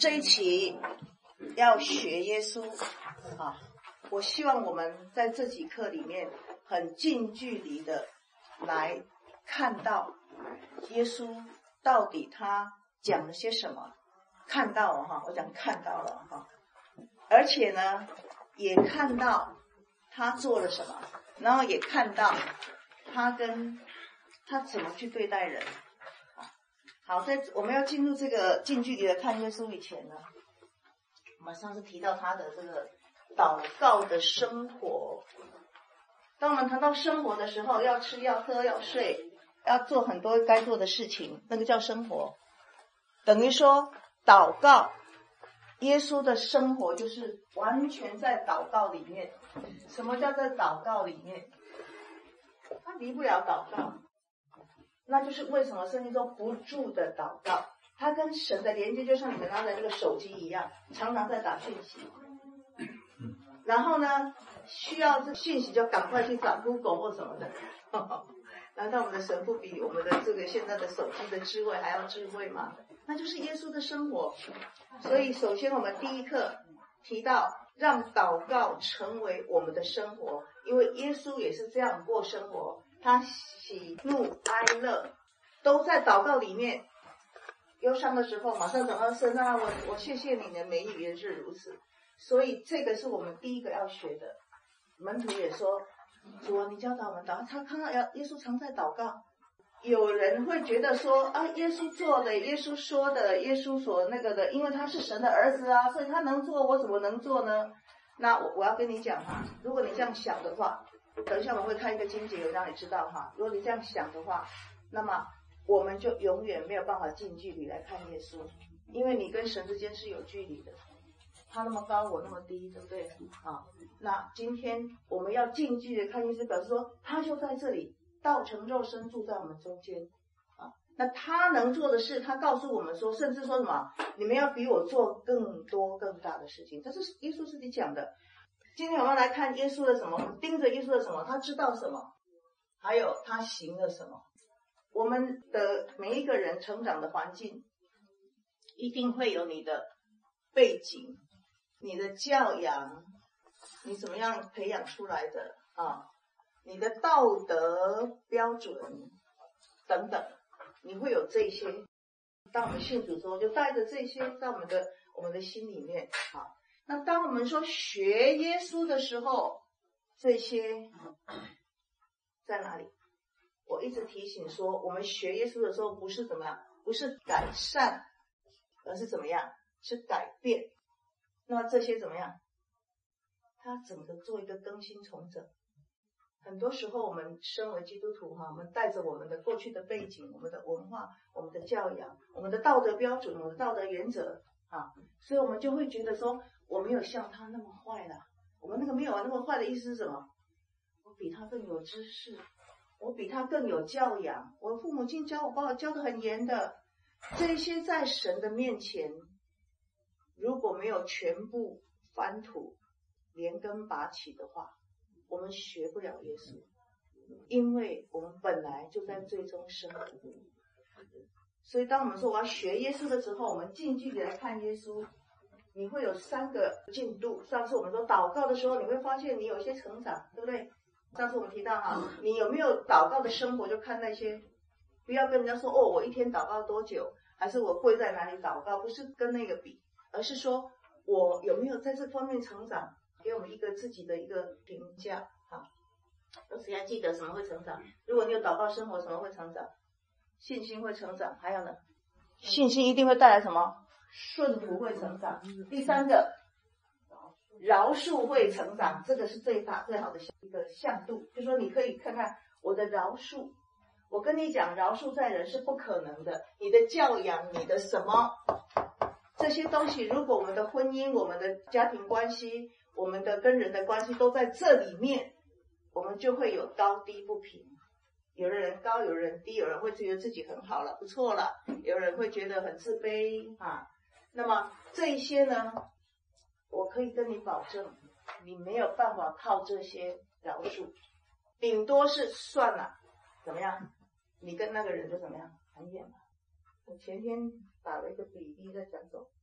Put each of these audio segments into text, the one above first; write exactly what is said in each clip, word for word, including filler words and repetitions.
这一期要学耶稣啊，我希望我们在这几课里面很近距离的来看到耶稣到底他讲了些什么，看到了哈，我讲看到了哈，而且呢也看到他做了什么，然后也看到他跟他怎么去对待人。好，在我们要进入这个近距离的看耶稣以前呢，我们上次提到他的这个祷告的生活。当我们谈到生活的时候，要吃要喝要睡，要做很多该做的事情，那个叫生活。等于说祷告，耶稣的生活就是完全在祷告里面。什么叫在祷告里面？他离不了祷告。那就是为什么圣经中不住的祷告，他跟神的连接就像你们拿的那个手机一样，常常在打讯息。然后呢，需要这讯息就赶快去找 Google 或什么的。难道我们的神不比我们的这个现在的手机的智慧还要智慧吗？那就是耶稣的生活。所以首先我们第一课提到让祷告成为我们的生活，因为耶稣也是这样过生活，他喜怒哀乐都在祷告里面。忧伤的时候马上转到神啊，我我谢谢你的美语也是如此。所以这个是我们第一个要学的。门徒也说，主啊，你教导我们祷告。他看到耶稣常在祷告。有人会觉得说啊，耶稣做的，耶稣说的，耶稣所那个的，因为他是神的儿子啊，所以他能做，我怎么能做呢？那我我要跟你讲哈，如果你这样想的话，等一下我们会看一个经节让你知道哈，如果你这样想的话，那么我们就永远没有办法近距离来看耶稣，因为你跟神之间是有距离的，他那么高我那么低，对不对啊？那今天我们要近距离看耶稣，表示说他就在这里道成肉身住在我们中间啊。那他能做的事，他告诉我们说，甚至说什么，你们要比我做更多更大的事情，这是耶稣自己讲的。今天我们来看耶稣的什么，我们盯着耶稣的什么，他知道什么，还有他行了什么。我们的每一个人成长的环境一定会有你的背景，你的教养，你怎么样培养出来的啊？你的道德标准等等，你会有这些。当我们信主之后，就带着这些在我们的我们的心里面啊。那当我们说学耶稣的时候，这些在哪里？我一直提醒说，我们学耶稣的时候，不是怎么样，不是改善，而是怎么样？是改变。那这些怎么样？他整个做一个更新重整。很多时候我们身为基督徒哈，我们带着我们的过去的背景，我们的文化，我们的教养，我们的道德标准，我们的道德原则啊，所以我们就会觉得说，我没有像他那么坏了。我们那个没有那么坏的意思是什么？我比他更有知识，我比他更有教养，我父母亲教我，把我教得很严的。这些在神的面前，如果没有全部翻土连根拔起的话，我们学不了耶稣，因为我们本来就在最终生活。所以当我们说我要学耶稣的时候，我们近距离来看耶稣，你会有三个进度。上次我们说祷告的时候，你会发现你有一些成长，对不对？上次我们提到哈，你有没有祷告的生活，就看那些，不要跟人家说哦，我一天祷告多久，还是我跪在哪里祷告，不是跟那个比，而是说我有没有在这方面成长，给我们一个自己的一个评价啊。有谁还记得什么会成长？如果你有祷告生活，什么会成长？信心会成长，还有呢？信心一定会带来什么？顺服会成长。第三个，饶恕会成长，这个是最大最好的一个向度，就是说你可以看看我的饶恕。我跟你讲，饶恕在人是不可能的。你的教养，你的什么，这些东西，如果我们的婚姻，我们的家庭关系，我们的跟人的关系都在这里面，我们就会有高低不平。有的人高，有人低，有人会觉得自己很好了，不错了，有人会觉得很自卑啊。那么这一些呢，我可以跟你保证，你没有办法靠这些饶恕，顶多是算了，怎么样？你跟那个人就怎么样？很远了。我前天打了一个比例在讲说，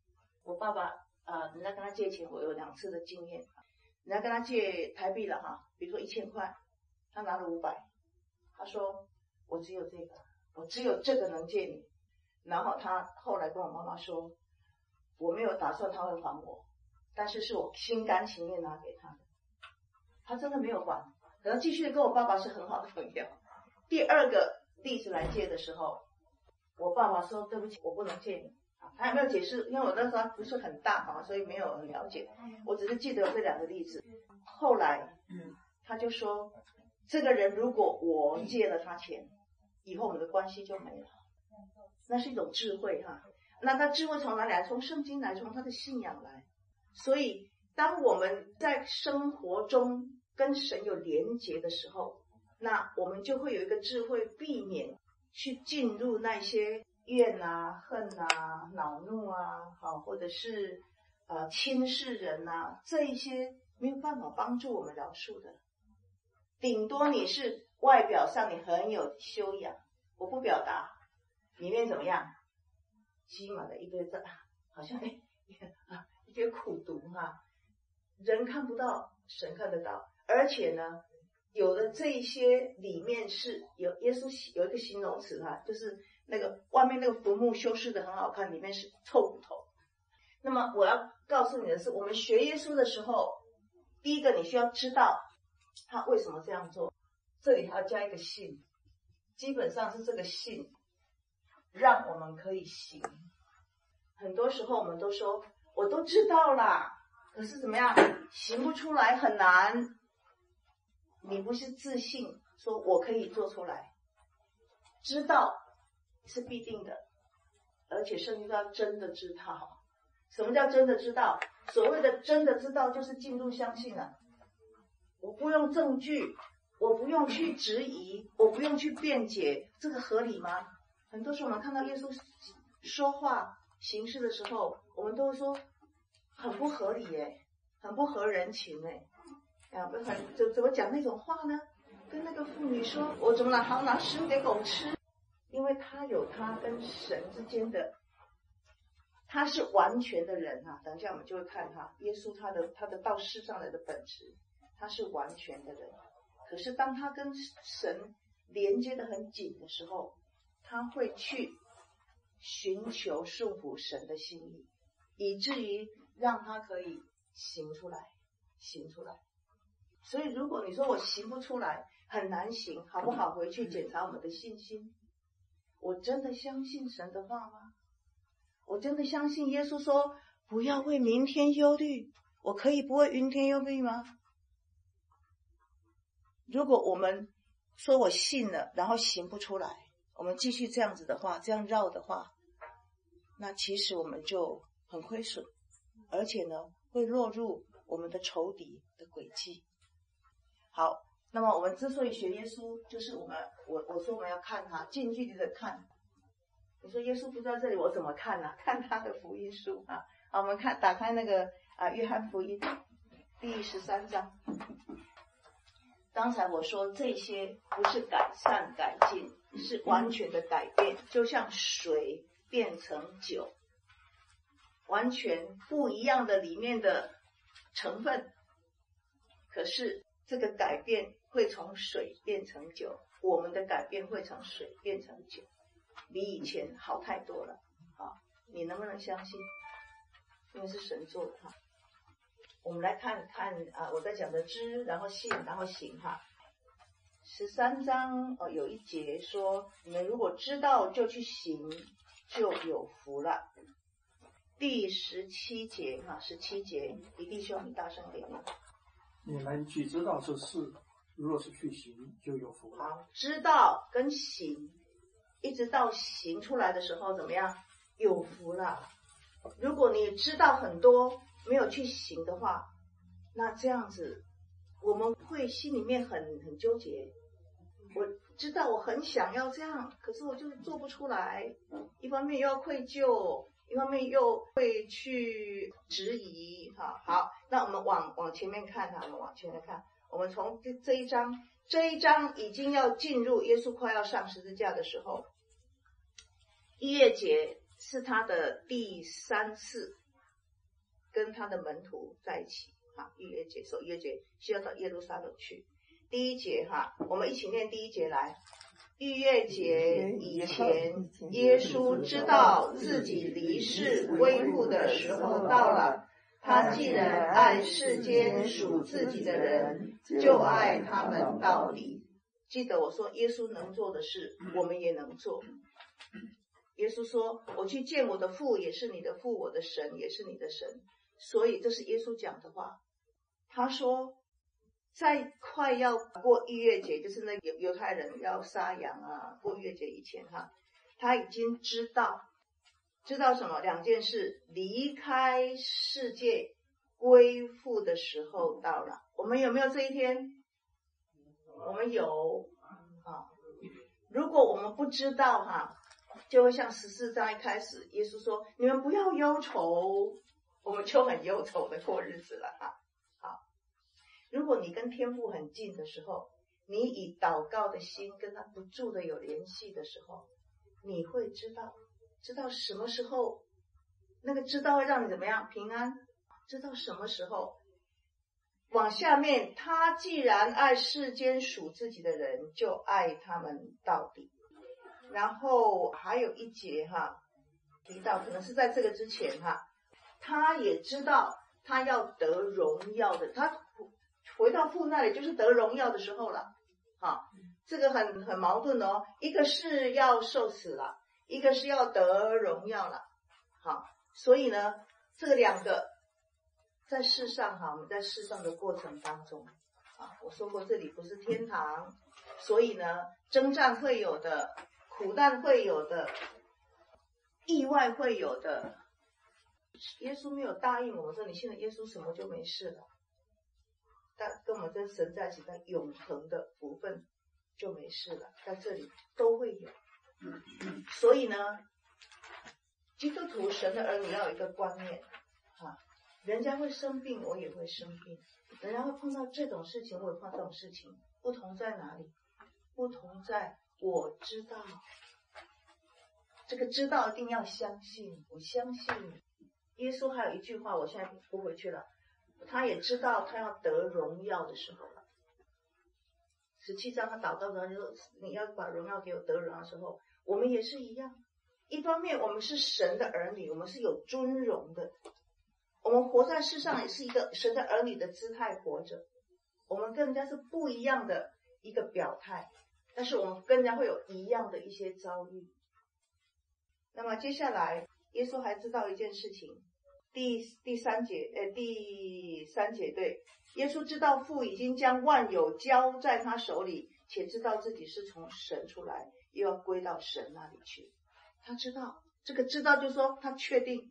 我爸爸啊、呃，人家跟他借钱，我有两次的经验。人家跟他借台币了哈，比如说一千块，他拿了五百，他说我只有这个，我只有这个能借你。然后他后来跟我妈妈说，我没有打算他会还我，但是是我心甘情愿拿给他的。他真的没有还，可能继续跟我爸爸是很好的朋友。第二个例子来借的时候，我爸爸说对不起，我不能借你。他也没有解释，因为我那时候不是很大嘛，所以没有很了解。我只是记得这两个例子。后来，他就说，这个人如果我借了他钱，以后我们的关系就没了。那是一种智慧哈。那他智慧从哪里来？从圣经来，从他的信仰来。所以，当我们在生活中跟神有连结的时候，那我们就会有一个智慧，避免去进入那些怨啊、恨啊、恼怒啊，好，或者是呃轻视人啊，这一些没有办法帮助我们饶恕的。顶多你是外表上你很有修养，我不表达，里面怎么样？积满了一堆这，好像哎啊一堆苦毒哈、啊。人看不到，神看得到，而且呢，有的这一些里面是有耶稣有一个形容词哈、啊，就是那个外面那个坟墓修饰的很好看，里面是臭骨头。那么我要告诉你的是，我们学耶稣的时候，第一个你需要知道他为什么这样做，这里还要加一个信，基本上是这个信让我们可以行。很多时候我们都说我都知道啦，可是怎么样行不出来，很难。你不是自信说我可以做出来，知道是必定的，而且圣经要真的知道。什么叫真的知道？所谓的真的知道就是进入相信了。我不用证据，我不用去质疑，我不用去辩解，这个合理吗？很多时候我们看到耶稣说话行事的时候，我们都会说很不合理耶，很不合人情耶。啊，不很怎怎么讲那种话呢？跟那个妇女说，我怎么拿好拿食物给狗吃？因为他有他跟神之间的，他是完全的人啊。等一下我们就会看他，耶稣他的他的到世上来的本质，他是完全的人。可是当他跟神连接的很紧的时候，他会去寻求顺服神的心意，以至于让他可以行出来，行出来。所以如果你说我行不出来，很难行，好不好？回去检查我们的信心。我真的相信神的话吗？我真的相信耶稣说不要为明天忧虑，我可以不为明天忧虑吗？如果我们说我信了，然后行不出来，我们继续这样子的话，这样绕的话，那其实我们就很亏损，而且呢会落入我们的仇敌的诡计。好，那么我们之所以学耶稣，就是我们我我说我们要看他，近距离的看。你说耶稣不在这里，我怎么看呢、啊？看他的福音书啊。好，我们看打开那个啊约翰福音第十三章。刚才我说这些不是改善改进，是完全的改变，就像水变成酒，完全不一样的里面的成分，可是这个改变会从水变成酒，我们的改变会从水变成酒，比以前好太多了啊！你能不能相信？因为是神做的哈。我们来看看啊，我在讲的知，然后信，然后行哈。十三章哦，有一节说，你们如果知道就去行，就有福了。第十七节哈，十七节，李弟兄，你大声点点。 你们既知道这事，若是去行，就有福了。 好，知道跟行，一直到行出来的时候怎么样？有福了。如果你知道很多，没有去行的话，那这样子我们会心里面很很纠结。我知道我很想要这样，可是我就是做不出来，一方面又要愧疚，一方面又会去质疑哈。好，那我们往往前面看哈，我们往前面看，我们从这这一章，这一章已经要进入耶稣快要上十字架的时候，逾越节是他的第三次跟他的门徒在一起啊，逾越节守逾越节需要到耶路撒冷去。第一节哈，我们一起念第一节来。逾越节以前，耶稣知道自己离世归父的时候到了。他既然爱世间属自己的人，就爱他们到底。记得我说，耶稣能做的事，我们也能做。耶稣说，我去见我的父，也是你的父，我的神也是你的神。所以这是耶稣讲的话。他说在快要过逾越节，就是那犹犹太人要杀羊啊，过逾越节以前哈，他已经知道知道什么？两件事，离开世界归父的时候到了。我们有没有这一天？我们有啊。如果我们不知道哈，就会像十四章一开始耶稣说，你们不要忧愁，我们就很忧愁的过日子了哈。好，如果你跟天父很近的时候，你以祷告的心跟他不住的有联系的时候，你会知道知道什么时候，那个知道会让你怎么样？平安。知道什么时候。往下面，他既然爱世间属自己的人，就爱他们到底。然后还有一节哈，提到可能是在这个之前哈，他也知道他要得荣耀的，他回到父那里就是得荣耀的时候了。好，这个很很矛盾哦，一个是要受死了，一个是要得荣耀了。好，所以呢，这个两个在世上哈，我们在世上的过程当中啊，我说过这里不是天堂，所以呢，征战会有的，苦难会有的，意外会有的。耶稣没有答应我们说你信了耶稣什么就没事了，但跟我们跟神在一起在永恒的福分就没事了，在这里都会有。所以呢，基督徒神的儿女要有一个观念啊，人家会生病，我也会生病，人家会碰到这种事情，我也碰到这种事情，不同在哪里？不同在我知道，这个知道一定要相信，我相信耶稣。还有一句话我现在不回去了，他也知道他要得荣耀的时候了。十七章他祷告的时候就说，你要把荣耀给我，得荣耀的时候，我们也是一样。一方面我们是神的儿女，我们是有尊荣的，我们活在世上也是一个神的儿女的姿态活着，我们跟人家是不一样的一个表态，但是我们跟人家会有一样的一些遭遇。那么接下来耶稣还知道一件事情，第第三节呃第三节对，耶稣知道父已经将万有交在他手里，且知道自己是从神出来，又要归到神那里去。他知道，这个知道就是说他确定。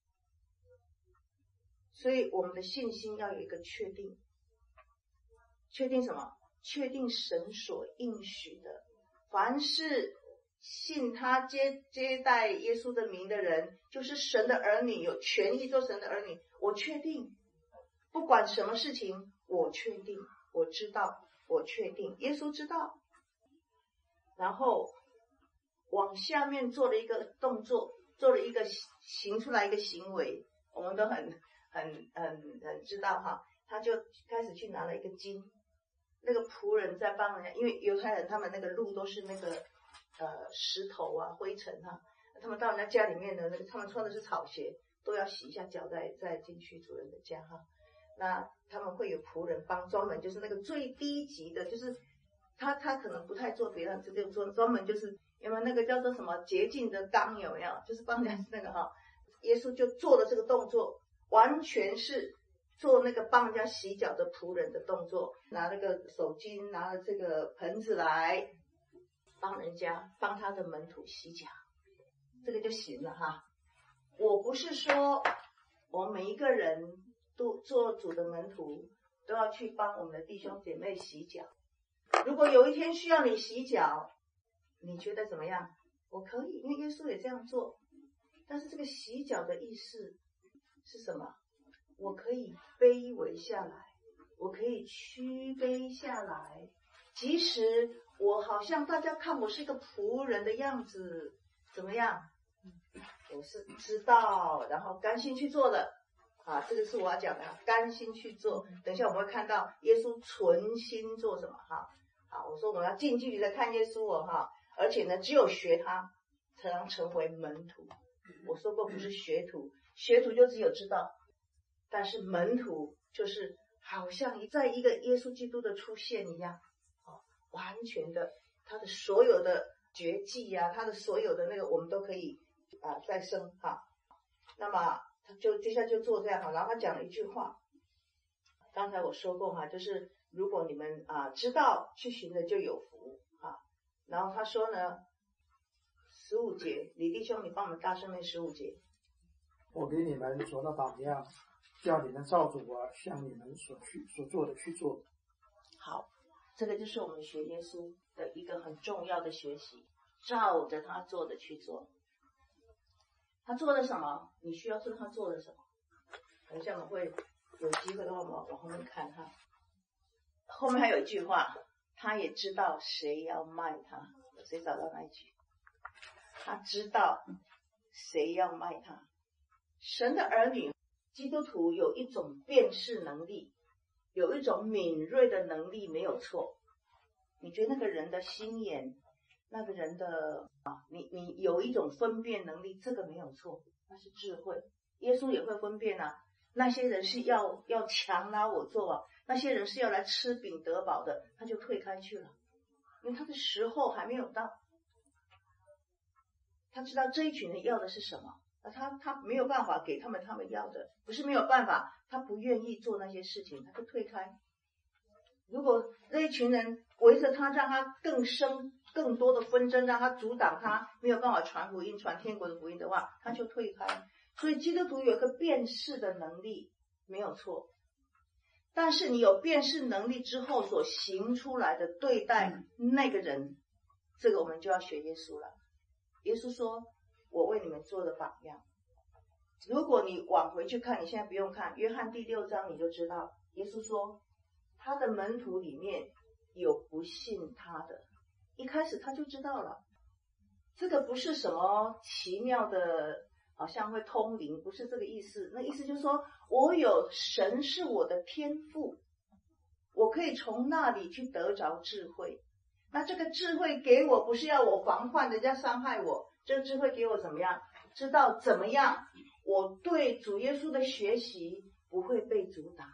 所以我们的信心要有一个确定。确定什么？确定神所应许的，凡是信他接接待耶稣的名的人，就是神的儿女，有权益做神的儿女。我确定，不管什么事情，我确定，我知道，我确定，耶稣知道。然后往下面做了一个动作，做了一个行出来一个行为，我们都很很很很知道哈。他就开始去拿了一个金，那个仆人在帮人家，因为犹太人他们那个路都是那个呃石头啊灰尘啊，他们到人家家里面的那个，他们穿的是草鞋，都要洗一下脚再再进去主人的家哈。那他们会有仆人帮，专门就是那个最低级的，就是他他可能不太做别的，这个做专门就是有没有那个叫做什么洁净的缸，有没有？就是帮人家那个哈，耶稣就做了这个动作，完全是做那个帮人家洗脚的仆人的动作，拿那个手巾，拿了这个盆子来帮人家帮他的门徒洗脚，这个就行了哈。我不是说我们每一个人都做主的门徒都要去帮我们的弟兄姐妹洗脚。如果有一天需要你洗脚，你觉得怎么样？我可以，因为耶稣也这样做。但是这个洗脚的意思是什么？我可以卑微下来，我可以屈卑下来，即使我好像大家看我是一个仆人的样子，怎么样？我是知道，然后甘心去做的啊，这个是我要讲的，甘心去做。等一下我们会看到耶稣存心做什么哈。好，我说我们要近距离的看耶稣哦哈，而且呢，只有学他才能成为门徒。我说过不是学徒，学徒就只有知道，但是门徒就是好像在一个耶稣基督的出现一样，哦，完全的他的所有的绝技啊，他的所有的那个我们都可以啊、呃、再生哈。那么他就接下来就做这样哈，然后他讲了一句话，刚才我说过哈，就是如果你们啊知道去行的就有福啊。然后他说呢，十五节，李弟兄，你帮我们大声念十五节。 我给你们做了榜样，叫你们照着我向你们所去所做的去做。 好，这个就是我们学耶稣的一个很重要的学习，照着他做的去做。他做了什么？你需要知道他做了什么。等一下我们会有机会的话，我们往后面看他。后面还有一句话，他也知道谁要卖他。谁找到那一句？他知道谁要卖他。神的儿女，基督徒有一种辨识能力，有一种敏锐的能力，没有错。你觉得那个人的心眼，那个人的啊，你你有一种分辨能力，这个没有错，那是智慧。耶稣也会分辨啊，那些人是要要强拉我做啊，那些人是要来吃饼得饱的，他就退开去了，因为他的时候还没有到。他知道这一群人要的是什么，他他没有办法给他们他们要的，不是没有办法，他不愿意做那些事情，他就退开。如果那一群人围着他，让他更生更多的纷争，让他阻挡他没有办法传福音传天国的福音的话，他就退开。所以基督徒有一个辨识的能力，没有错，但是你有辨识能力之后所行出来的对待那个人，这个我们就要学耶稣了。耶稣说，我为你们做的榜样。如果你往回去看，你现在不用看约翰第六章，你就知道耶稣说他的门徒里面有不信他的，一开始他就知道了，这个不是什么奇妙的好像会通灵，不是这个意思。那意思就是说，我有神是我的天父，我可以从那里去得着智慧。那这个智慧给我，不是要我防范人家伤害我，这个智慧给我怎么样？知道怎么样我对主耶稣的学习不会被阻挡。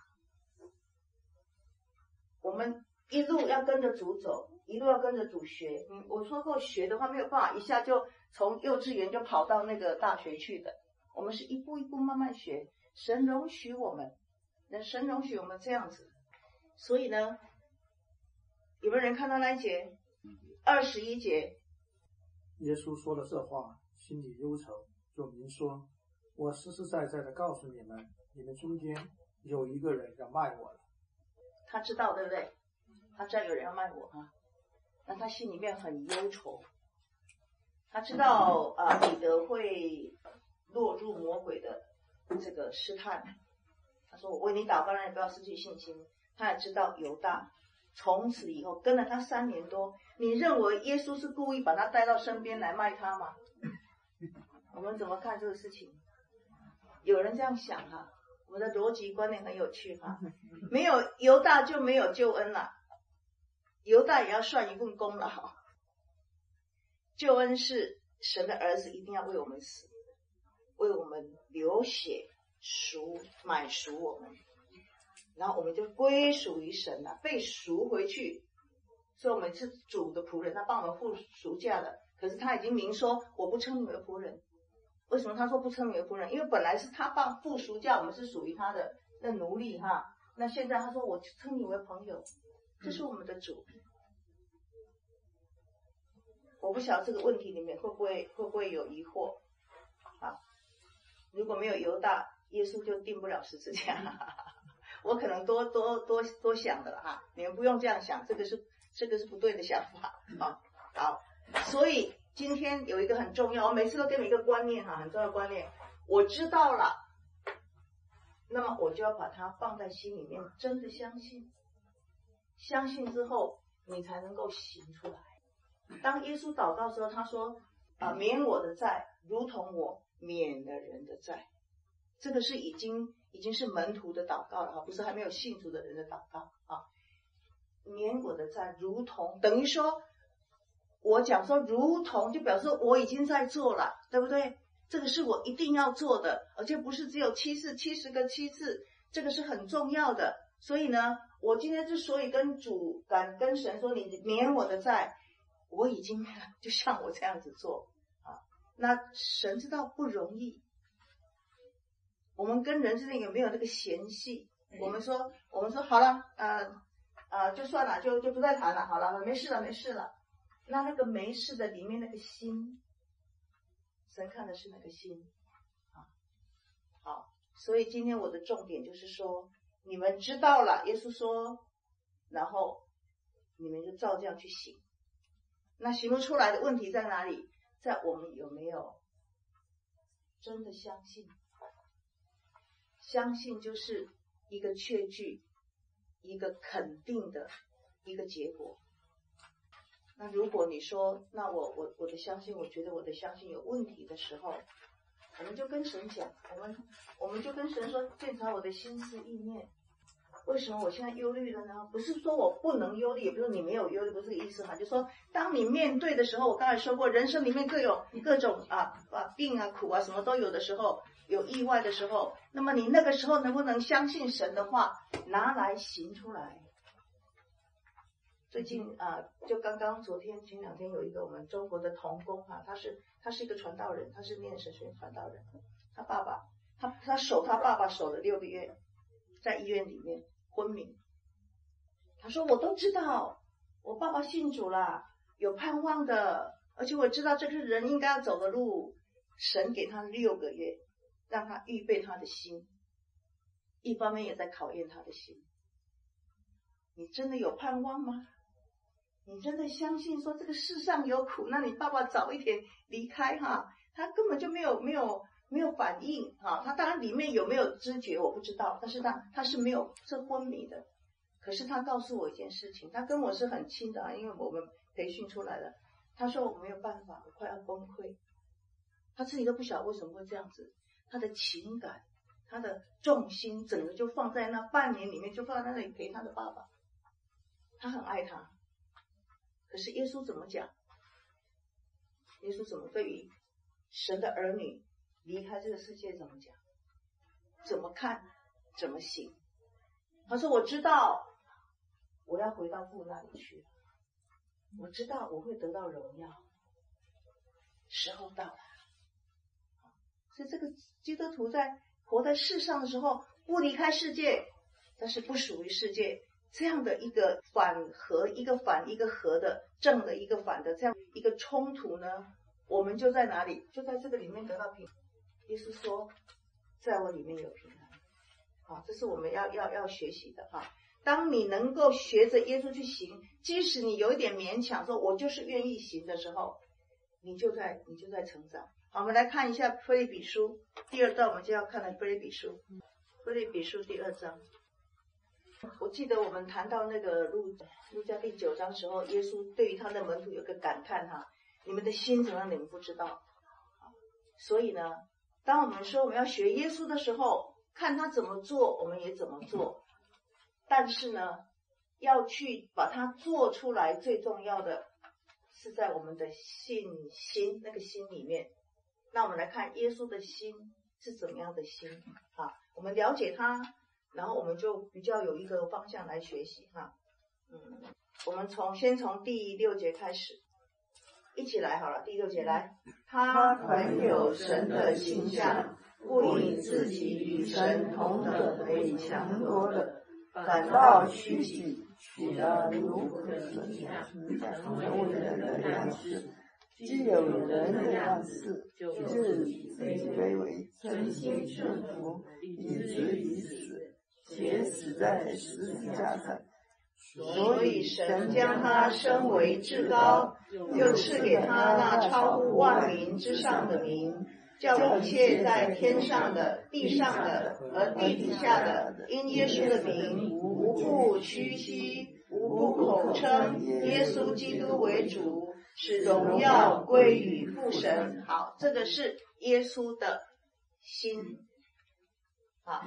我们一路要跟着主走，一路要跟着主学。嗯，我说过学的话没有办法一下就从幼稚园就跑到那个大学去的，我们是一步一步慢慢学。神容许我们，神容许我们这样子。所以呢，有没有人看到那一节二十一节？ 耶稣说了这话，心里忧愁，就明说，我实实在在的告诉你们，你们中间有一个人要卖我了。 他知道对不对？他知道有人要卖我啊，那他心里面很忧愁。他知道啊、呃，彼得会落入魔鬼的这个试探。他说：“我为你祷告，让你不要失去信心。”他也知道犹大从此以后跟了他三年多，你认为耶稣是故意把他带到身边来卖他吗？我们怎么看这个事情？有人这样想哈、啊，我们的逻辑观念很有趣哈、啊。没有犹大就没有救恩了，犹大也要算一份功劳。救恩是神的儿子一定要为我们死，为我们流血赎买赎我们，然后我们就归属于神了，被赎回去。所以我们是主的仆人，他帮我们付赎价的。可是他已经明说，我不称你为仆人。为什么他说不称你为仆人？因为本来是他帮付赎价，我们是属于他的那奴隶哈。那现在他说我称你为朋友，这是我们的主。我不晓得这个问题里面会不会会不会有疑惑啊？如果没有犹大，耶稣就定不了十字架。我可能多多多多想的了哈，你们不用这样想，这个是这个是不对的想法啊。好，所以今天有一个很重要，我每次都给你一个观念哈，很重要的观念，我知道了，那么我就要把它放在心里面，真的相信，相信之后你才能够行出来。当耶稣祷告的时候，他说啊、呃，免我的债，如同我免了人的债。这个是已经已经是门徒的祷告了哈，不是还没有信主的人的祷告啊。免我的债，如同等于说，我讲说如同，就表示我已经在做了，对不对？这个是我一定要做的，而且不是只有七次，七十个七次，这个是很重要的。所以呢，我今天之所以跟主敢跟神说，你免我的债，我已经就像我这样子做啊。那神知道不容易。我们跟人之间有没有那个嫌隙？我们说，我们说好了，呃呃，就算了，就就不再谈了，好了，没事了，没事了。那那个没事的里面那个心，神看的是那个心啊。好，所以今天我的重点就是说，你们知道了，耶稣说，然后你们就照这样去行。那行不出来的问题在哪里？在我们有没有真的相信？相信就是一个确据，一个肯定的一个结果。那如果你说，那我我我的相信，我觉得我的相信有问题的时候，我们就跟神讲，我们我们就跟神说，检查我的心思意念。为什么我现在忧虑了呢？不是说我不能忧虑，也不是你没有忧虑，不是这个意思哈。就说当你面对的时候，我刚才说过，人生里面各有各种啊啊病啊苦啊什么都有的时候，有意外的时候，那么你那个时候能不能相信神的话，拿来行出来？最近啊，就刚刚昨天前两天有一个我们中国的童工啊，他是他是一个传道人，他是念神学院传道人，他爸爸他他守他爸爸守了六个月，在医院里面昏迷。他说我都知道我爸爸信主了，有盼望的，而且我知道这是人应该要走的路。神给他六个月，让他预备他的心，一方面也在考验他的心。你真的有盼望吗？你真的相信说这个世上有苦，那你爸爸早一点离开哈？他根本就没有没有没有反应哈，他当然里面有没有知觉我不知道，但是他他是没有是昏迷的。可是他告诉我一件事情，他跟我是很亲的啊，因为我们培训出来的。他说我没有办法，我快要崩溃。他自己都不晓得为什么会这样子，他的情感，他的重心整个就放在那半年里面，就放在那里陪他的爸爸。他很爱他，可是耶稣怎么讲？耶稣怎么对于神的儿女离开这个世界怎么讲？怎么看？怎么行？他说我知道我要回到父那里去，我知道我会得到荣耀，时候到了。所以这个基督徒在活在世上的时候，不离开世界，但是不属于世界，这样的一个反和，一个反一个和的正的一个反的这样一个冲突呢，我们就在哪里？就在这个里面得到平安。耶稣说在我里面有平安。好，这是我们要要要学习的哈。当你能够学着耶稣去行，即使你有一点勉强说我就是愿意行的时候，你就在你就在成长。好，我们来看一下腓立比书第二章，我们就要看的腓立比书，腓立比书第二章。我记得我们谈到那个路路加第九章的时候，耶稣对于他的门徒有个感叹哈，你们的心怎么样你们不知道。所以呢，当我们说我们要学耶稣的时候，看他怎么做我们也怎么做，但是呢要去把它做出来，最重要的是在我们的信心那个心里面。那我们来看耶稣的心是怎么样的心啊？我们了解他，然后我们就比较有一个方向来学习哈。嗯，我们从先从第六节开始，一起来好了。第六节来，他很有神的形象，不以自己与神同等为强夺的，反倒虚己， 取了如可存样，成为人的样式。既有人的样式，就以自己卑微，存心顺服，以至于死，且死在十字架上。 所以神将他升为至高，又赐给他那超乎万民之上的名，叫一切在天上的、地上的和地底下的，因耶稣的名，无不屈膝，无不口称耶稣基督为主，使荣耀归于父神。好，这个是耶稣的心。好，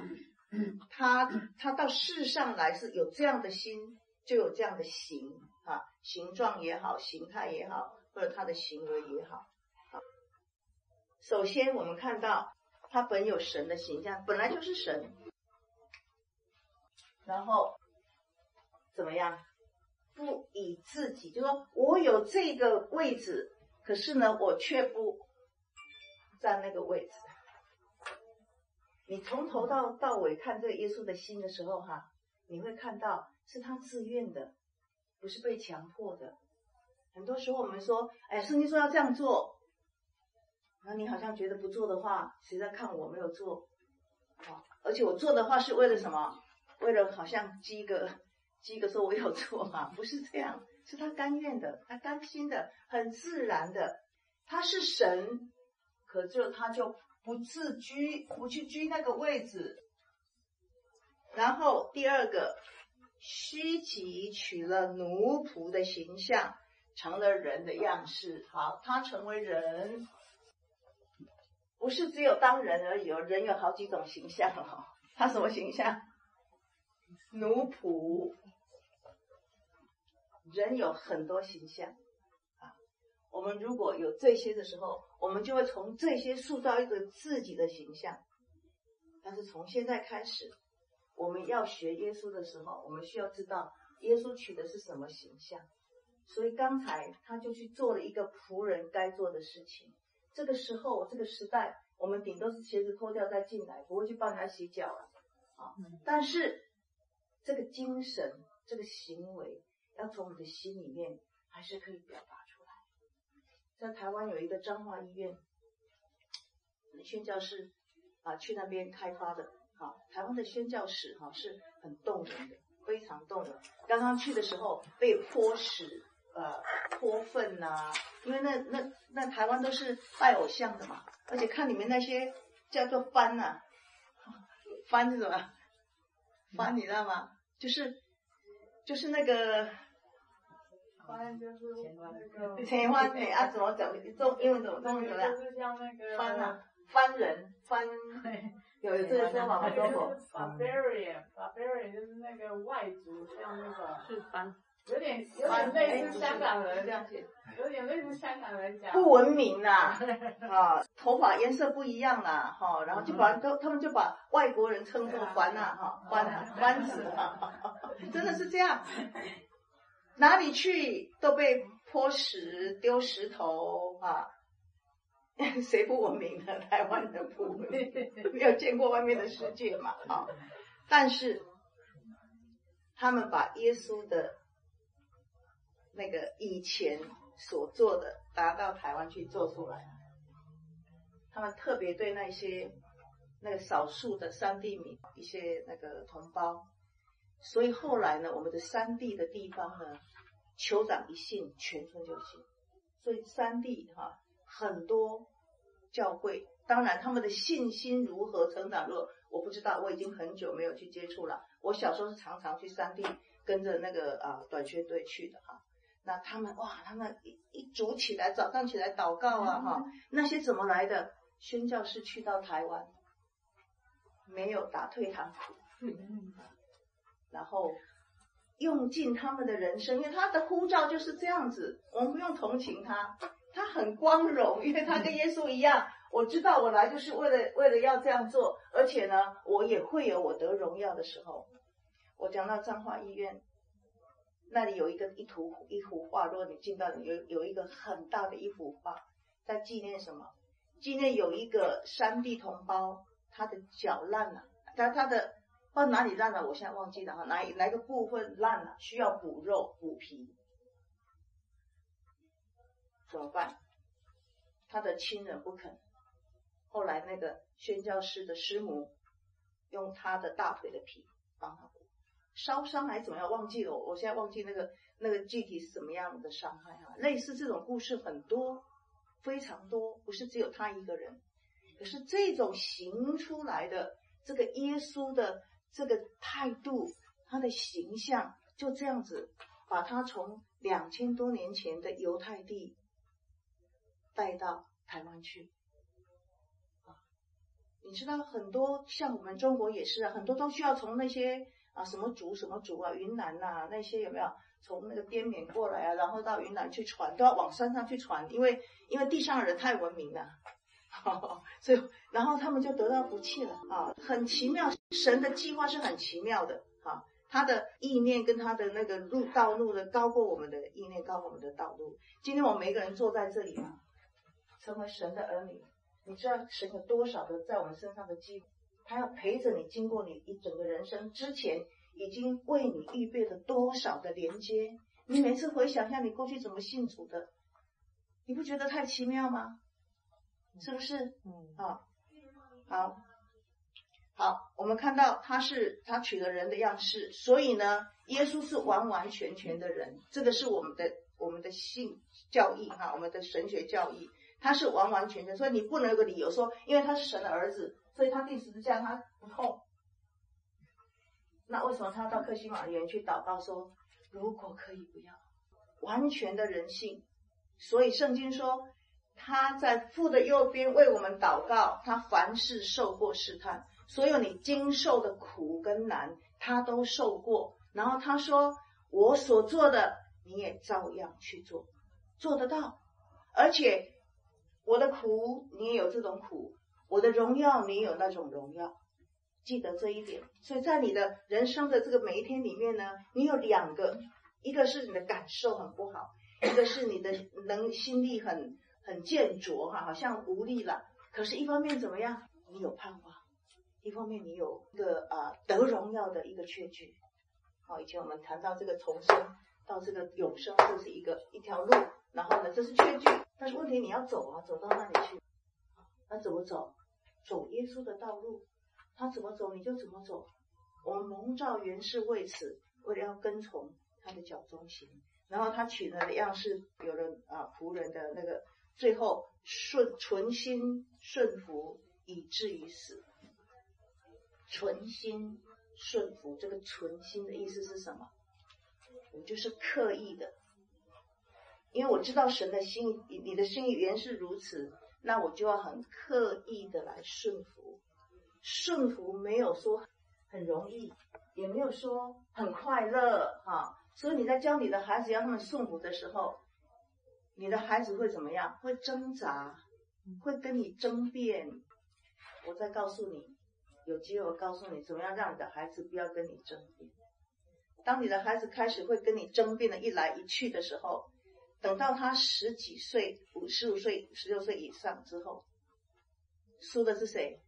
他他到世上来是有这样的心，就有这样的形啊，形状也好，形态也好，或者他的行为也好。首先我们看到他本有神的形象，本来就是神，然后怎么样？不以自己，就说我有这个位置，可是呢，我却不占那个位置。你从头到到尾看这个耶稣的心的时候哈，你会看到是他自愿的，不是被强迫的。很多时候我们说，哎，圣经说要这样做，那你好像觉得不做的话，谁在看我没有做？啊，而且我做的话是为了什么？为了好像积个积个说我有做嘛，不是这样，是他甘愿的，他甘心的，很自然的。他是神，可就他就不自居，不去居那个位置。然后第二个，虚己取了奴仆的形象，成了人的样式。好，他成为人，不是只有当人而已哦，人有好几种形象哦。他什么形象？奴仆。人有很多形象啊，我们如果有这些的时候，我们就会从这些塑造一个自己的形象。但是从现在开始，我们要学耶稣的时候，我们需要知道耶稣取的是什么形象。所以刚才他就去做了一个仆人该做的事情。这个时候，这个时代，我们顶多是鞋子脱掉再进来，不会去帮人家洗脚了啊。但是这个精神，这个行为，要从你的心里面还是可以表达出来。在台湾有一个彰化医院宣教士啊，去那边开发的。好，台湾的宣教史哈、啊、是很动人的，非常动人。刚刚去的时候被泼屎、呃泼粪呐、啊，因为那那那台湾都是拜偶像的嘛，而且看里面那些叫做番呐、啊，番是什么？番你知道吗？就是就是那个。 番就是那个青番诶啊，怎么讲？中英文怎么中文怎么样？ 就是像那个番啊，番人番，有有这个说法吗？中国 barbarian barbarian 就是那个外族，像那个是番， 有点有点类似香港人这样写， 有点类似香港人讲不文明啦，啊，头发颜色不一样啦，哈，然后就把都他们就把外国人称作番呐，哈，番啊，番子啊，真的是这样。哪里去都被泼屎、丢石头啊！谁不文明的？台湾人不文明，没有见过外面的世界嘛啊！但是他们把耶稣的那个以前所做的拿到台湾去做出来，他们特别对那些那个少数的山地民一些那个同胞。所以后来呢，我们的山地的地方呢，酋长一信，全村就信。所以山地哈、啊、很多教会，当然他们的信心如何成长如何，我不知道，我已经很久没有去接触了。我小时候是常常去山地跟着那个啊短宣队去的哈。那他们哇，他们一一组起来，早上起来祷告啊哈，那些怎么来的？宣教士去到台湾，没有打退堂鼓。然后用尽他们的人生，因为他的呼召就是这样子，我们不用同情他，他很光荣，因为他跟耶稣一样，我知道我来就是为了为了要这样做，而且呢，我也会有我得荣耀的时候。我讲到彰化医院，那里有一个一图一幅画，如果你进到有有一个很大的一幅画，在纪念什么？纪念有一个山地同胞，他的脚烂了，他他的。不知道哪里烂了，我现在忘记了哈，哪哪个部分烂了，需要补肉补皮，怎么办？他的亲人不肯，后来那个宣教师的师母用他的大腿的皮帮他补，烧伤还怎么样？忘记了，我现在忘记那个那个具体是怎么样的伤害哈。类似这种故事很多，非常多，不是只有他一个人，可是这种行出来的这个耶稣的。这个态度，他的形象就这样子，把他从两千多年前的犹太地带到台湾去。 你知道很多像我们中国也是啊，很多都需要从那些啊什么族什么族啊，云南呐、啊、那些有没有从那个滇缅过来啊，然后到云南去传，都要往山上去传，因为因为地上的人太文明了，所以然后他们就得到福气了啊，很奇妙，神的计划是很奇妙的啊，他的意念跟他的那个路道路的高过我们的意念，高过我们的道路。今天我们每个人坐在这里啊，成为神的儿女。你知道神有多少的在我们身上的机会，他要陪着你经过你一整个人生之前，已经为你预备了多少的连接。你每次回想一下你过去怎么信主的，你不觉得太奇妙吗？是不是？嗯啊，好，好，我们看到他是他取了人的样式，所以呢，耶稣是完完全全的人，这个是我们的我们的信教义哈，我们的神学教义。他是完完全全，所以你不能有个理由说，因为他是神的儿子，所以他钉十字架他不痛。那为什么他到客西马园去祷告说，如果可以不要？完全的人性。所以圣经说，他在父的右边为我们祷告，他凡事受过试探，所有你经受的苦跟难，他都受过。然后他说，我所做的，你也照样去做，做得到。而且我的苦你也有这种苦，我的荣耀你也有那种荣耀，记得这一点。所以在你的人生的这个每一天里面呢，你有两个，一个是你的感受很不好，一个是你的能心力很很健拙哈，好像无力了。可是一方面怎么样？你有盼望，一方面你有一个啊、呃、得荣耀的一个确据。好，以前我们谈到这个重生到这个永生，这是一个一条路，然后呢这是确据。但是问题你要走啊，走到那里去，那怎么走？走耶稣的道路，他怎么走你就怎么走。我们蒙召原是为此，为了要跟从他的脚中行。然后他取了的样式，有了啊仆人的那个，最后顺存心顺服，以至于死。存心顺服，这个存心的意思是什么？我就是刻意的。因为我知道神的心，你的心意原是如此，那我就要很刻意的来顺服。顺服没有说很容易，也没有说很快乐哈。所以你在教你的孩子要他们顺服的时候，你的孩子会怎么样？会挣扎，会跟你争辩。我再告诉你，有机会我告诉你怎么样让你的孩子不要跟你争辩。当你的孩子开始会跟你争辩的一来一去的时候，等到他十几岁、五十五岁、十六岁以上之后，输的是谁？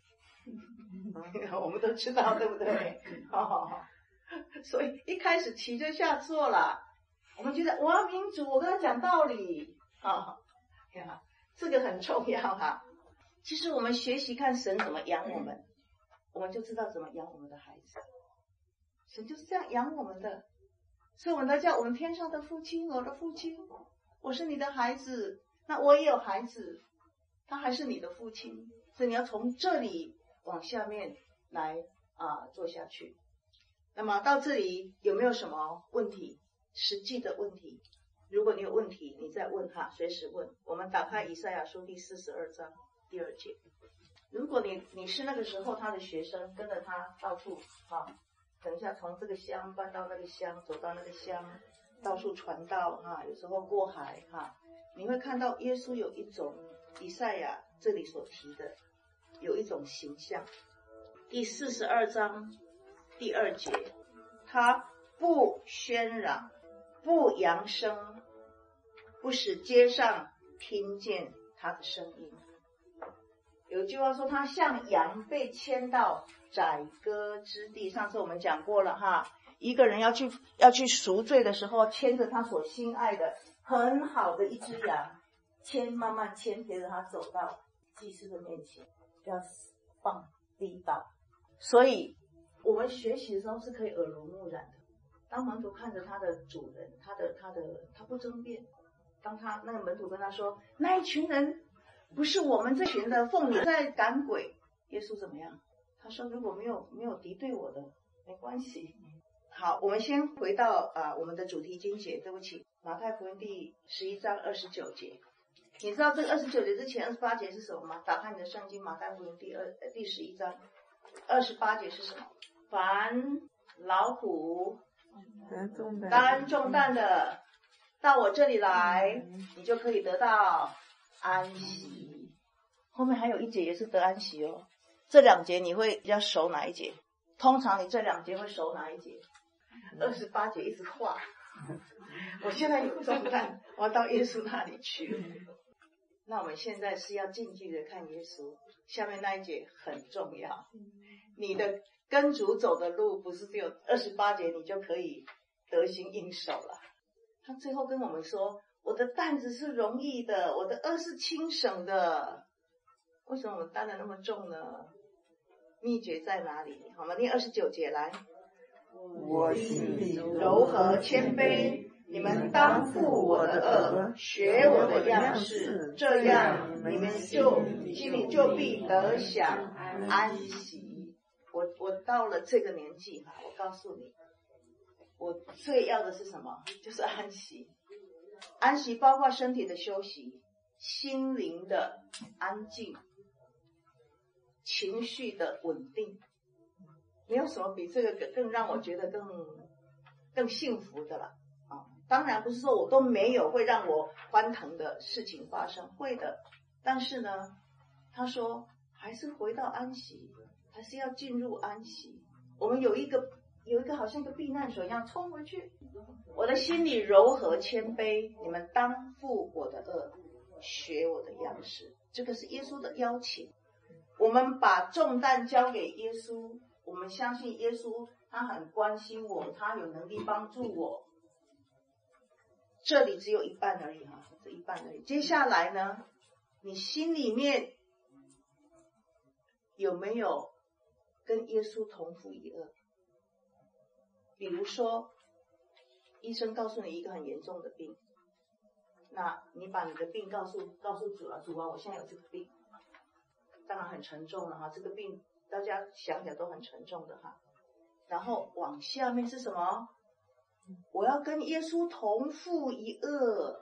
我们都知道，对不对？哦，所以一开始棋就下错了。我们觉得我要民主，我跟他讲道理啊，呀，这个很重要哈。其实我们学习看神怎么养我们，我们就知道怎么养我们的孩子。神就是这样养我们的。所以我们都叫我们天上的父亲，我的父亲，我是你的孩子，那我也有孩子，他还是你的父亲，所以你要从这里往下面来啊做下去。那么到这里有没有什么问题？实际的问题？如果你有问题，你再问哈，随时问。我们打开以赛亚书第四十二章第二节。如果你你是那个时候他的学生，跟着他到处啊。等一下，从这个乡搬到那个乡，走到那个乡，到处传道哈，有时候过海哈，你会看到耶稣有一种以赛亚这里所提的有一种形象。第四十二章第二节，他不喧嚷，不扬声，不使街上听见他的声音。有句话说，他像羊被牵到宰割之地。上次我们讲过了哈，一个人要去要去赎罪的时候，牵着他所心爱的很好的一只羊，牵慢慢牵，陪着他走到祭司的面前，要放第一刀。所以我们学习的时候是可以耳濡目染的。当门徒看着他的主人，他的他的他不争辩。当他那个门徒跟他说，那一群人不是我们这群的妇女在赶鬼，耶稣怎么样？他说如果没有没有敌对我的，没关系。好，我们先回到啊、呃、我们的主题经节，对不起，马太福音第十一章二十九节。 你知道这个二十九节之前二十八节是什么吗？打开你的圣经，马太福音第二第十一章，二十八节是什么？凡劳苦担重担的，到我这里来，你就可以得到安息。后面还有一节也是得安息哦。这两节你会比较熟哪一节？通常你这两节会熟哪一节？二十八节一直画。我现在有重担，我要到耶稣那里去。那我们现在是要静静的看耶稣。下面那一节很重要，你的跟主走的路不是只有二十八节你就可以得心应手了。他最后跟我们说，我的担子是容易的，我的軛是轻省的。为什么我们担得那么重呢？秘诀在哪里？好吗？念二十九节来。 我心里柔和谦卑，你们当负我的軛，学我的样式，这样你们就心里就必得享安息。我我到了这个年纪哈，我告诉你，我最要的是什么？就是安息。安息包括身体的休息，心灵的安静，情绪的稳定。没有什么比这个更让我觉得更更幸福的了啊！当然不是说我都没有会让我欢腾的事情发生，会的。但是呢，他说还是回到安息，还是要进入安息。我们有一个有一个好像一个避难所一样冲回去。我的心里柔和谦卑，你们当负我的軛，学我的样式。这个是耶稣的邀请。我们把重担交给耶稣。我们相信耶稣，他很关心我，他有能力帮助我。这里只有一半而已哈，这一半而已。接下来呢，你心里面有没有跟耶稣同负一軛？比如说，医生告诉你一个很严重的病，那你把你的病告诉告诉主了，主啊，我现在有这个病，当然很沉重了哈，这个病。大家想想都很沉重的哈，然后往下面是什么？我要跟耶稣同负一軛。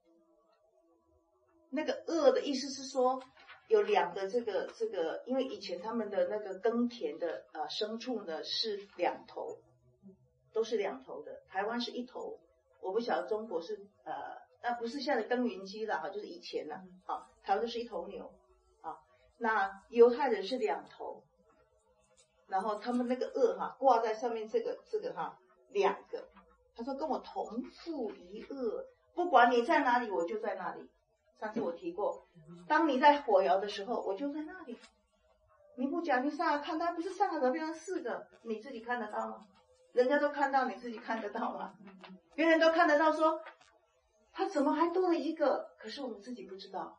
那个軛的意思是说，有两个这个这个，因为以前他们的那个耕田的呃牲畜呢是两头，都是两头的。台湾是一头，我不晓得中国是呃，那不是现在的耕耘机了哈，就是以前了啊，台湾就是一头牛啊。那犹太人是两头。然后他们那个軛哈挂在上面，这个这个哈两个，他说跟我同负一軛，不管你在哪里，我就在那里。上次我提过，当你在火窑的时候，我就在那里。你不讲，你上来看，他不是上来的变成四个，你自己看得到吗？人家都看到，你自己看得到吗？别人都看得到说，他怎么还多了一个？可是我们自己不知道。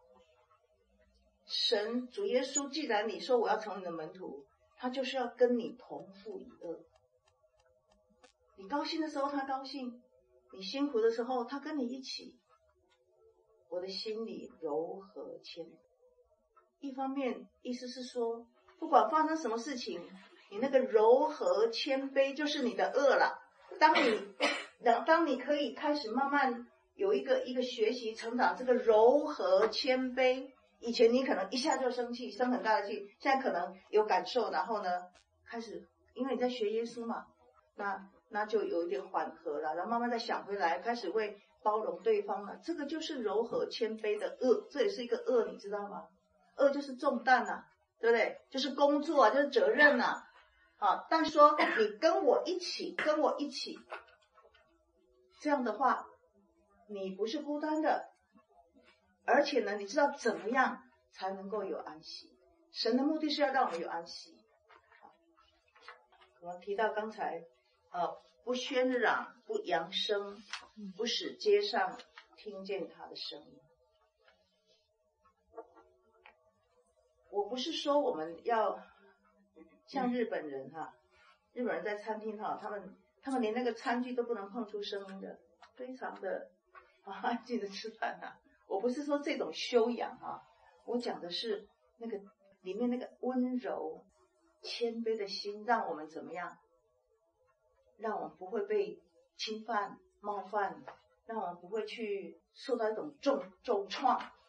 神主耶稣，既然你说我要成你的门徒，他就是要跟你同负一軛。你高兴的时候他高兴，你辛苦的时候他跟你一起。我的心里柔和谦卑。一方面意思是说，不管发生什么事情，你那个柔和谦卑就是你的軛了。当你当当你可以开始慢慢有一个一个学习成长，这个柔和谦卑。以前你可能一下就生气，生很大的气，现在可能有感受，然后呢，开始因为你在学耶稣嘛，那那就有一点缓和了，然后慢慢再想回来，开始会包容对方了。这个就是柔和谦卑的軛，这也是一个軛，你知道吗？軛就是重担呐、啊，对不对？就是工作啊，就是责任呐、啊。啊，但说你跟我一起，跟我一起，这样的话，你不是孤单的。而且呢，你知道怎么样才能够有安息？神的目的是要让我们有安息。我们提到刚才，呃，不喧嚷，不扬声，不使街上听见他的声音。我不是说我们要像日本人哈，日本人在餐厅哈，他们他们连那个餐具都不能碰出声音的，非常的啊安静的吃饭啊。我不是说这种修养啊，我讲的是那个里面那个温柔、谦卑的心，让我们怎么样？让我们不会被侵犯、冒犯，让我们不会去受到一种重重创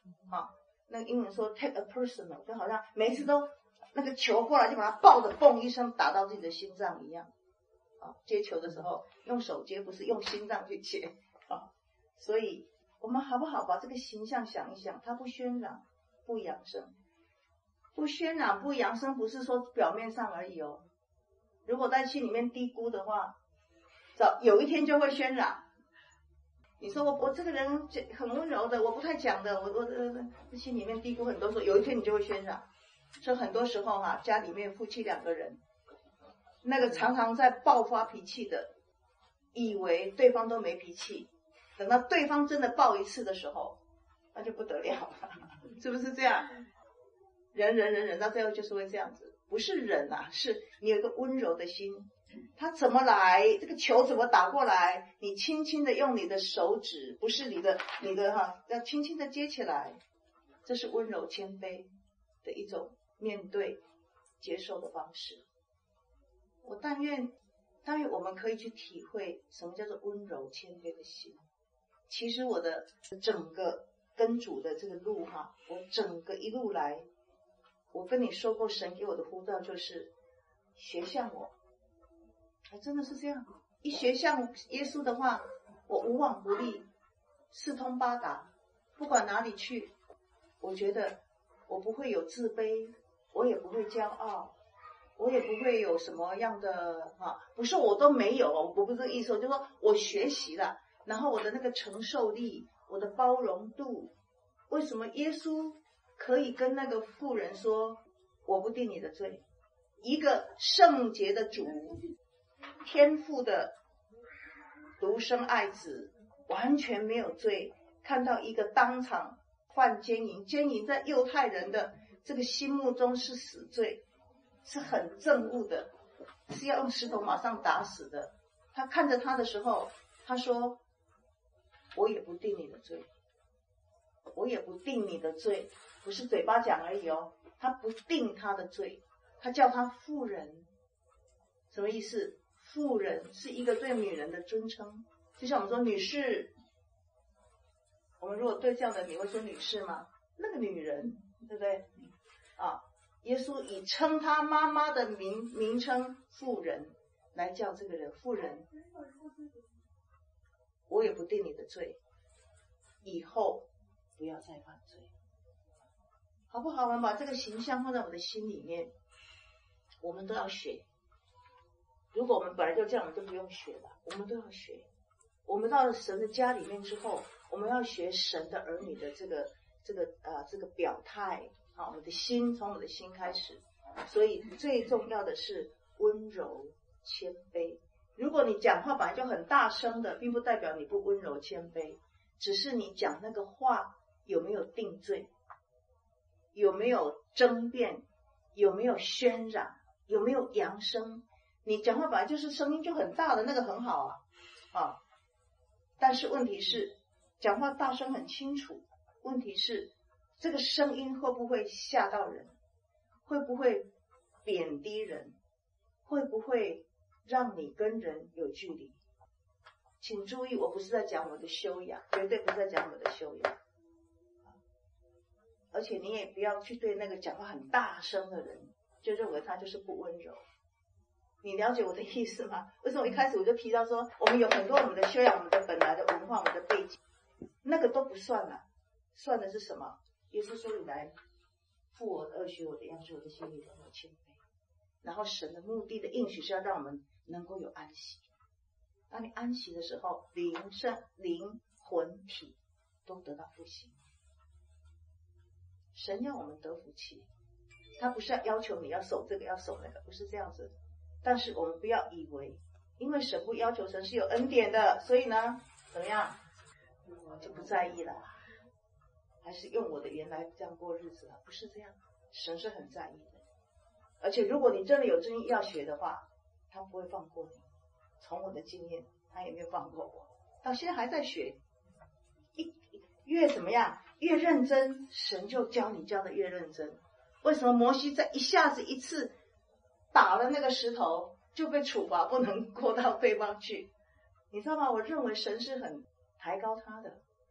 啊，那个英文说 take a personal， 就好像每一次都那个球过来就把它抱着，嘣一声打到自己的心脏一样。啊，接球的时候用手接，不是用心脏去接啊。所以我们好不好把这个形象想一想，它不渲染，不扬声，不渲染不扬声，不是说表面上而已哦。如果在心里面低估的话，早有一天就会渲染。你说我我这个人很温柔的，我不太讲的，我我呃心里面低估很多时候，有一天你就会渲染。所以很多时候哈、啊，家里面夫妻两个人，那个常常在爆发脾气的，以为对方都没脾气，等到对方真的爆一次的时候，那就不得了了，是不是这样？忍忍忍忍到最后就是会这样子，不是忍啊，是你有一个温柔的心。他怎么来，这个球怎么打过来，你轻轻的用你的手指，不是你的你的哈，要轻轻的接起来，这是温柔谦卑的一种面对接受的方式。我但愿但愿我们可以去体会什么叫做温柔谦卑的心。其实我的整个跟主的这个路哈，我整个一路来，我跟你说过，神给我的呼召就是学像我。真的是这样，一学像耶稣的话，我无往不利，四通八达，不管哪里去，我觉得我不会有自卑，我也不会骄傲，我也不会有什么样的啊，不是我都没有，我不是这个意思，就是说我学习了，然后我的那个承受力，我的包容度，为什么耶稣可以跟那个妇人说，我不定你的罪？一个圣洁的主，天父的独生爱子，完全没有罪，看到一个当场犯奸淫，奸淫在犹太人的这个心目中是死罪，是很憎恶的，是要用石头马上打死的。他看着他的时候，他说，我也不定你的罪，我也不定你的罪，不是嘴巴讲而已哦，他不定他的罪，他叫他妇人。什么意思？妇人是一个对女人的尊称，就像我们说女士，我们如果对这样的你会说女士吗？那个女人，对不对啊？耶稣以称他妈妈的名名称妇人来叫这个人妇人，我也不定你的罪，以后不要再犯罪，好不好？我们把这个形象放在我们的心里面，我们都要学。如果我们本来就这样，我们就不用学了，我们都要学。我们到了神的家里面之后，我们要学神的儿女的这个这个呃这个表态啊，我们的心从我们的心开始。所以最重要的是温柔谦卑。如果你讲话本来就很大声的，并不代表你不温柔谦卑，只是你讲那个话有没有定罪，有没有争辩，有没有渲染，有没有扬声。你讲话本来就是声音就很大的，那个很好啊啊，但是问题是讲话大声很清楚，问题是这个声音会不会吓到人，会不会贬低人，会不会让你跟人有距离。请注意，我不是在讲我的修养，绝对不是在讲我的修养，而且你也不要去对那个讲话很大声的人就认为他就是不温柔。你了解我的意思吗？为什么一开始我就提到说，我们有很多我们的修养，我们的本来的文化，我们的背景，那个都不算了，算的是什么？耶稣说你来负我的恶，学我的样式，我的心里柔和谦卑。然后神的目的的应许是要让我们能够有安息。当你安息的时候，灵圣灵魂体都得到复兴。神要我们得福气，他不是要要求你要守这个要守那个，不是这样子。但是我们不要以为，因为神不要求，神是有恩典的，所以呢，怎么样，就不在意了，还是用我的原来这样过日子了，不是这样，神是很在意的。而且如果你真的有真意要学的话，他不会放过你。从我的经验，他也没有放过我，到现在还在学。一越怎么样，越认真，神就教你教的越认真。为什么摩西在一下子一次打了那个石头就被处罚，不能过到对方去？你知道吗？我认为神是很抬高他的，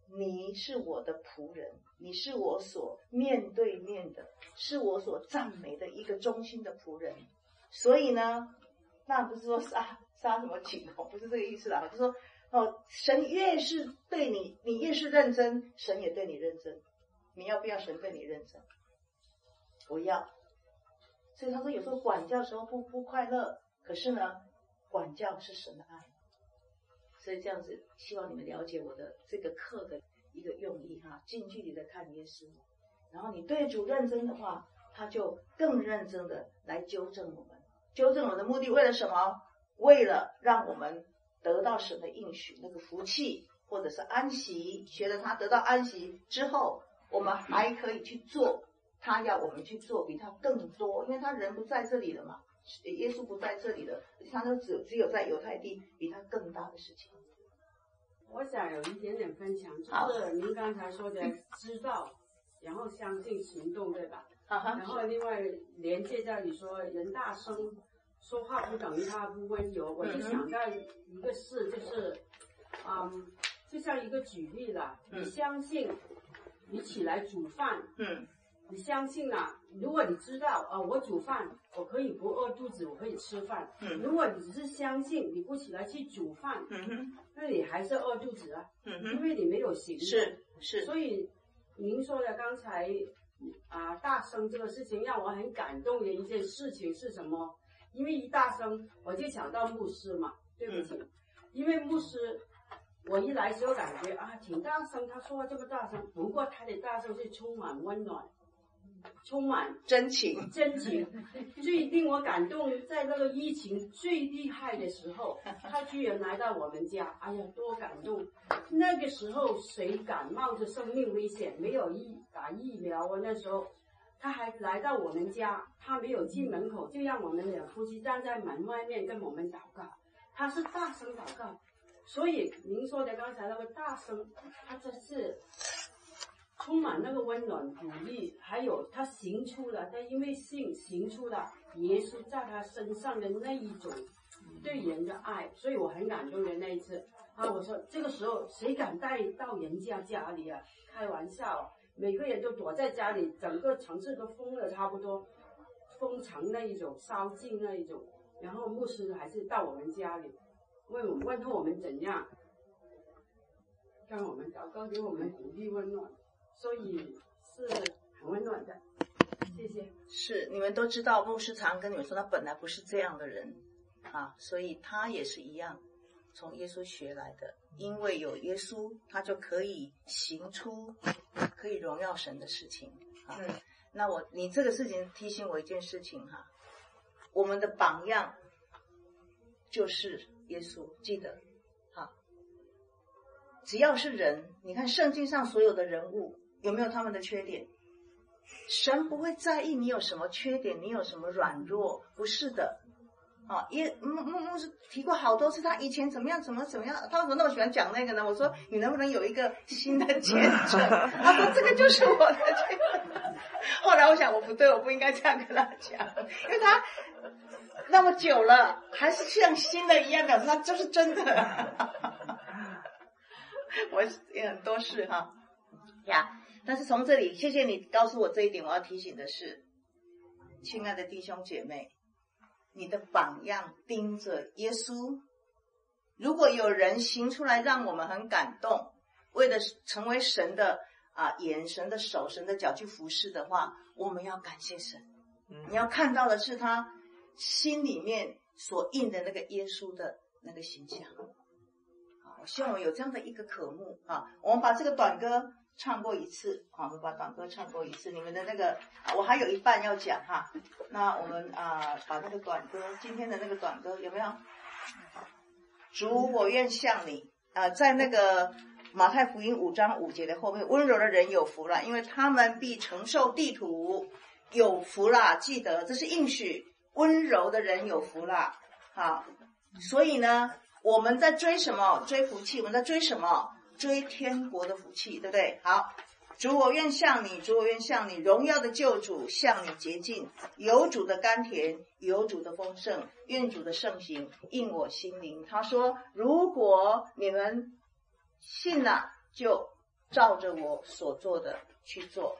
你是我的仆人，你是我所面对面的，是我所赞美的一个忠心的仆人。所以呢，那不是说杀杀什么情哦，不是这个意思啦，就是说哦，神越是对你，你越是认真，神也对你认真。你要不要神对你认真？我要。所以他说有时候管教的时候不不快乐，可是呢，管教是神的爱。所以这样子，希望你们了解我的这个课的一个用意哈，近距离的看耶稣。然后你对主认真的话，他就更认真的来纠正我们。纠正我们的目的为了什么？为了让我们得到神的应许，那个福气或者是安息。学了他得到安息之后，我们还可以去做他要我们去做比他更多，因为他人不在这里了嘛，耶稣不在这里了，他就只只有在犹太地比他更大的事情。 我想有一点点分享，就是您刚才说的知道，然后相信行动，对吧？然后另外连接在你说人大声说话不等于他不温柔，我就想到一个事，就是嗯，就像一个举例了，你相信你起来煮饭，嗯，你相信了，如果你知道啊、呃，我煮饭我可以不饿肚子，我可以吃饭，嗯，如果你只是相信你不起来去煮饭，嗯哼，那你还是饿肚子啊，嗯哼，因为你没有行动， 是是， 所以您说的刚才啊、呃、大声这个事情让我很感动的一件事情是什么？因为一大声我就想到牧师嘛，对不起，嗯、因为牧师我一来时候感觉啊挺大声，他说话这么大声，不过他的大声是充满温暖，充满真情真情。最令我感动，在那个疫情最厉害的时候，他居然来到我们家，哎呀多感动。那个时候谁敢冒着生命危险，没有疫打疫苗啊，那时候他还来到我们家，他没有进门口，就让我们两夫妻站在门外面跟我们祷告，他是大声祷告。所以您说的刚才那个大声，他真是充满那个温暖鼓励，还有他行出了，他因为信行出了耶稣在他身上的那一种对人的爱，所以我很感动的那一次啊！我说这个时候谁敢带到人家家里啊？开玩笑，每个人都躲在家里，整个城市都封了差不多，封城那一种，烧尽那一种，然后牧师还是到我们家里问我们问候我们怎样，让我们祷告，给我们鼓励温暖，所以是很温暖的。谢谢。 是你们都知道，牧师常跟你们说，他本来不是这样的人啊，所以他也是一样，从耶稣学来的。因为有耶稣，他就可以行出可以荣耀神的事情啊。嗯、那我你这个事情提醒我一件事情哈、啊，我们的榜样就是耶稣，记得好。只要是人，你看圣经上所有的人物有没有他们的缺点？神不会在意你有什么缺点，你有什么软弱，不是的。啊，耶牧牧牧师提过好多次，他以前怎么样怎么怎么样，他为什么那么喜欢讲那个呢？我说你能不能有一个新的见证？他说这个就是我的见证。后来我想我不对，我不应该这样跟他讲，因为他那么久了，还是像新的一样，表示他就是真的。我也很多事哈呀，但是从这里，谢谢你告诉我这一点。我要提醒的是，亲爱的弟兄姐妹，你的榜样盯着耶稣。如果有人行出来让我们很感动，为了成为神的啊眼、神的手、神的脚去服侍的话，我们要感谢神。你要看到的是他心里面所印的那个耶稣的那个形象。我希望我有这样的一个渴慕啊！我们把这个短歌唱过一次啊，我们把短歌唱过一次。你们的那个，啊、我还有一半要讲哈。那我们啊，把那个短歌，今天的那个短歌有没有？主，我愿像你啊，在那个马太福音五章五节的后面，温柔的人有福了，因为他们必承受地土。有福啦，记得这是应许，温柔的人有福啦。好，所以呢，我们在追什么？追福气。我们在追什么？追天国的福气，对不对？好，主我愿像你，主我愿像你，荣耀的救主向你洁净，有主的甘甜，有主的丰盛，愿主的圣行应我心灵。他说，如果你们信了，就照着我所做的去做。